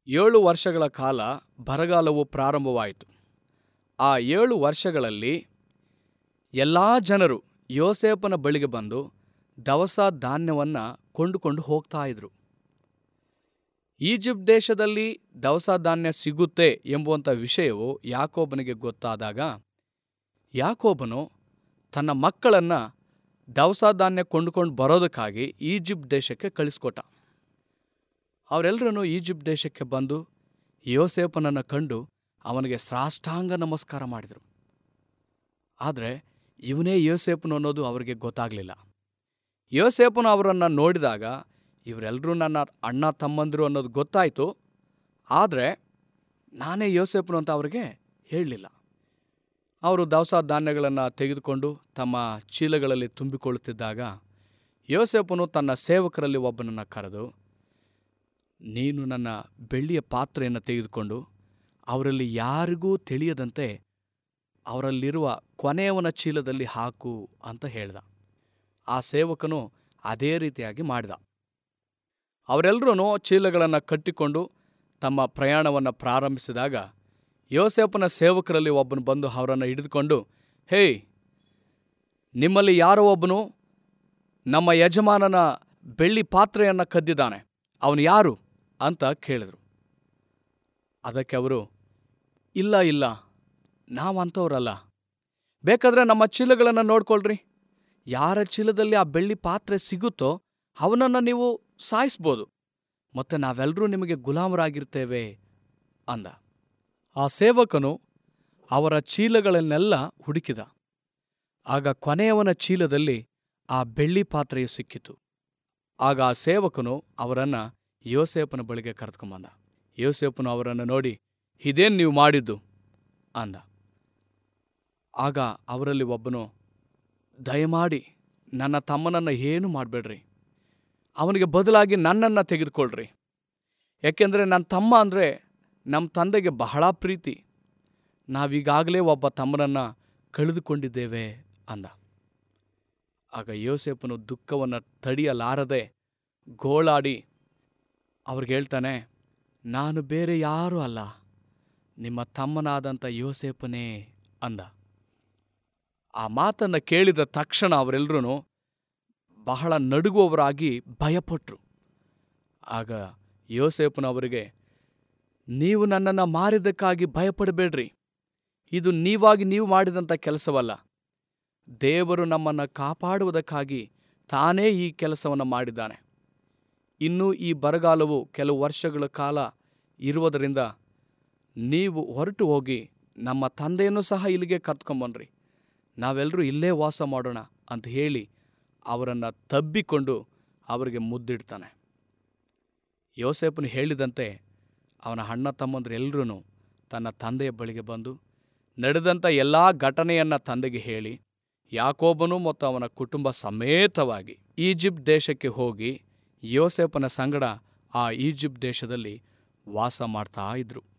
7 ವರ್ಷಗಳ ಕಾಲ ಬರಗಾಲವು ಪ್ರಾರಂಭವಾಯಿತು. ಆ 7 ವರ್ಷಗಳಲ್ಲಿ ಎಲ್ಲ ಜನರು ಯೋಸೇಫನ ಬಳಿಗೆ ಬಂದು ದವಸ ಧಾನ್ಯವನ್ನು ಕೊಂಡುಕೊಂಡು ಹೋಗ್ತಾ ಇದ್ರು. ಈಜಿಪ್ಟ್ ದೇಶದಲ್ಲಿ ದವಸ ಧಾನ್ಯ ಸಿಗುತ್ತೆ ಎಂಬುವಂಥ ವಿಷಯವು ಯಾಕೋಬನಿಗೆ ಗೊತ್ತಾದಾಗ ಯಾಕೋಬನು ತನ್ನ ಮಕ್ಕಳನ್ನು ದವಸ ಧಾನ್ಯ ಕೊಂಡುಕೊಂಡು ಬರೋದಕ್ಕಾಗಿ ಈಜಿಪ್ಟ್ ದೇಶಕ್ಕೆ ಕಳಿಸ್ಕೊಟ್ಟ. ಅವರೆಲ್ಲರೂ ಈಜಿಪ್ಟ್ ದೇಶಕ್ಕೆ ಬಂದು ಯೋಸೇಫನನ್ನು ಕಂಡು ಅವನಿಗೆ ಸಾಷ್ಟಾಂಗ ನಮಸ್ಕಾರ ಮಾಡಿದರು. ಆದರೆ ಇವನೇ ಯೋಸೇಫನು ಅನ್ನೋದು ಅವರಿಗೆ ಗೊತ್ತಾಗಲಿಲ್ಲ. ಯೋಸೇಫನು ಅವರನ್ನು ನೋಡಿದಾಗ ಇವರೆಲ್ಲರೂ ನನ್ನ ಅಣ್ಣ ತಮ್ಮಂದಿರು ಅನ್ನೋದು ಗೊತ್ತಾಯಿತು. ಆದರೆ ನಾನೇ ಯೋಸೇಫನು ಅಂತ ಅವರಿಗೆ ಹೇಳಲಿಲ್ಲ. ಅವರು ದವಸ ಧಾನ್ಯಗಳನ್ನು ತೆಗೆದುಕೊಂಡು ತಮ್ಮ ಚೀಲಗಳಲ್ಲಿ ತುಂಬಿಕೊಳ್ಳುತ್ತಿದ್ದಾಗ ಯೋಸೇಫನು ತನ್ನ ಸೇವಕರಲ್ಲಿ ಒಬ್ಬನನ್ನು ಕರೆದು, ನೀನು ನನ್ನ ಬೆಳ್ಳಿಯ ಪಾತ್ರೆಯನ್ನು ತೆಗೆದುಕೊಂಡು ಅವರಲ್ಲಿ ಯಾರಿಗೂ ತಿಳಿಯದಂತೆ ಅವರಲ್ಲಿರುವ ಕೊನೆಯವನ ಚೀಲದಲ್ಲಿ ಹಾಕು ಅಂತ ಹೇಳ್ದ. ಆ ಸೇವಕನು ಅದೇ ರೀತಿಯಾಗಿ ಮಾಡಿದ. ಅವರೆಲ್ಲರೂ ಚೀಲಗಳನ್ನು ಕಟ್ಟಿಕೊಂಡು ತಮ್ಮ ಪ್ರಯಾಣವನ್ನು ಪ್ರಾರಂಭಿಸಿದಾಗ ಯೋಸೇಫನ ಸೇವಕರಲ್ಲಿ ಒಬ್ಬನು ಬಂದು ಅವರನ್ನು ಹಿಡಿದುಕೊಂಡು, ಹೇಯ್, ನಿಮ್ಮಲ್ಲಿ ಯಾರೋ ಒಬ್ಬನು ನಮ್ಮ ಯಜಮಾನನ ಬೆಳ್ಳಿ ಪಾತ್ರೆಯನ್ನು ಕದ್ದಿದ್ದಾನೆ, ಅವನು ಯಾರು ಅಂತ ಕೇಳಿದರು. ಅದಕ್ಕೆ ಅವರು, ಇಲ್ಲ, ನಾವಂಥವ್ರಲ್ಲ. ಬೇಕಾದರೆ ನಮ್ಮ ಚೀಲಗಳನ್ನು ನೋಡ್ಕೊಳ್ರಿ. ಯಾರ ಚೀಲದಲ್ಲಿ ಆ ಬೆಳ್ಳಿ ಪಾತ್ರೆ ಸಿಗುತ್ತೋ ಅವನನ್ನು ನೀವು ಸಾಯಿಸ್ಬೋದು, ಮತ್ತು ನಾವೆಲ್ಲರೂ ನಿಮಗೆ ಗುಲಾಮರಾಗಿರ್ತೇವೆ ಅಂದ. ಆ ಸೇವಕನು ಅವರ ಚೀಲಗಳನ್ನೆಲ್ಲ ಹುಡುಕಿದ. ಆಗ ಕೊನೆಯವನ ಚೀಲದಲ್ಲಿ ಆ ಬೆಳ್ಳಿ ಪಾತ್ರೆಯು ಸಿಕ್ಕಿತು. ಆಗ ಆ ಸೇವಕನು ಅವರನ್ನು ಯೋಸೇಫನ ಬಳಿಗೆ ಕರೆದುಕೊಂಬಂದ. ಯೋಸೇಫನು ಅವರನ್ನು ನೋಡಿ, ಇದೇನು ನೀವು ಮಾಡಿದ್ದು ಅಂದ. ಆಗ ಅವರಲ್ಲಿ ಒಬ್ಬನು, ದಯಮಾಡಿ ನನ್ನ ತಮ್ಮನನ್ನು ಏನು ಮಾಡಬೇಡ್ರಿ, ಅವನಿಗೆ ಬದಲಾಗಿ ನನ್ನನ್ನು ತೆಗೆದುಕೊಳ್ರಿ. ಯಾಕೆಂದರೆ ನನ್ನ ತಮ್ಮ ಅಂದರೆ ನಮ್ಮ ತಂದೆಗೆ ಬಹಳ ಪ್ರೀತಿ. ನಾವೀಗಾಗಲೇ ಒಬ್ಬ ತಮ್ಮನನ್ನು ಕಳೆದುಕೊಂಡಿದ್ದೇವೆ ಅಂದ. ಆಗ ಯೋಸೇಫನು ದುಃಖವನ್ನು ತಡೆಯಲಾರದೆ ಗೋಳಾಡಿ ಅವ್ರಿಗೆ ಹೇಳ್ತಾನೆ, ನಾನು ಬೇರೆ ಯಾರೂ ಅಲ್ಲ, ನಿಮ್ಮ ತಮ್ಮನಾದಂಥ ಯೋಸೇಫನೇ ಅಂದ. ಆ ಮಾತನ್ನು ಕೇಳಿದ ತಕ್ಷಣ ಅವರೆಲ್ಲರೂ ಬಹಳ ನಡುಗುವವರಾಗಿ ಭಯಪಟ್ಟರು. ಆಗ ಯೋಸೇಫನು ಅವರಿಗೆ, ನೀವು ನನ್ನನ್ನು ಮಾರಿದ್ದಕ್ಕಾಗಿ ಭಯಪಡಬೇಡ್ರಿ. ಇದು ನೀವು ಮಾಡಿದಂಥ ಕೆಲಸವಲ್ಲ. ದೇವರು ನಮ್ಮನ್ನು ಕಾಪಾಡುವುದಕ್ಕಾಗಿ ತಾನೇ ಈ ಕೆಲಸವನ್ನು ಮಾಡಿದ್ದಾನೆ. ಇನ್ನೂ ಈ ಬರಗಾಲವು ಕೆಲವು ವರ್ಷಗಳ ಕಾಲ ಇರುವುದರಿಂದ ನೀವು ಹೊರಟು ಹೋಗಿ ನಮ್ಮ ತಂದೆಯನ್ನು ಸಹ ಇಲ್ಲಿಗೆ ಕರ್ತ್ಕೊಂಬನ್ರಿ, ನಾವೆಲ್ಲರೂ ಇಲ್ಲೇ ವಾಸ ಮಾಡೋಣ ಅಂತ ಹೇಳಿ ಅವರನ್ನು ತಬ್ಬಿಕೊಂಡು ಅವರಿಗೆ ಮುದ್ದಿಡ್ತಾನೆ. ಯೋಸೇಫನು ಹೇಳಿದಂತೆ ಅವನ ಅಣ್ಣ ತಮ್ಮಂದರೆಲ್ಲರೂ ತನ್ನ ತಂದೆಯ ಬಳಿಗೆ ಬಂದು ನಡೆದಂಥ ಎಲ್ಲ ಘಟನೆಯನ್ನು ತಂದೆಗೆ ಹೇಳಿ ಯಾಕೋಬನು ಮತ್ತು ಅವನ ಕುಟುಂಬ ಸಮೇತವಾಗಿ ಈಜಿಪ್ಟ್ ದೇಶಕ್ಕೆ ಹೋಗಿ ಯೋಸೇಫನ ಸಂಗಡ ಆ ಈಜಿಪ್ಟ್ ದೇಶದಲ್ಲಿ ವಾಸ ಮಾಡ್ತಾ ಇದ್ರು.